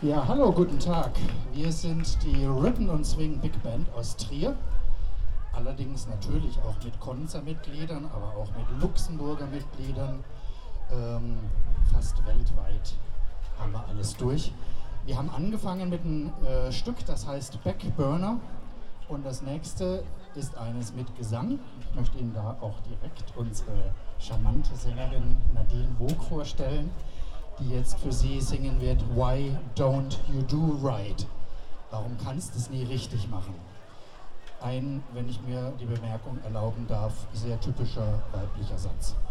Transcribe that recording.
Ja, hallo, guten Tag. Wir sind die Rhythm und Swing Big Band aus Trier. Allerdings natürlich auch mit Konzer-Mitgliedern, aber auch mit Luxemburger Mitgliedern. Fast weltweit haben wir alles durch. Wir haben angefangen mit einem Stück, das heißt Backburner. Und das nächste ist eines mit Gesang. Ich möchte Ihnen da auch direkt unsere charmante Sängerin Nadine Vogt vorstellen, die jetzt für Sie singen wird Why Don't You Do Right? Warum kannst du es nie richtig machen? Ein, wenn ich mir die Bemerkung erlauben darf, sehr typischer weiblicher Satz.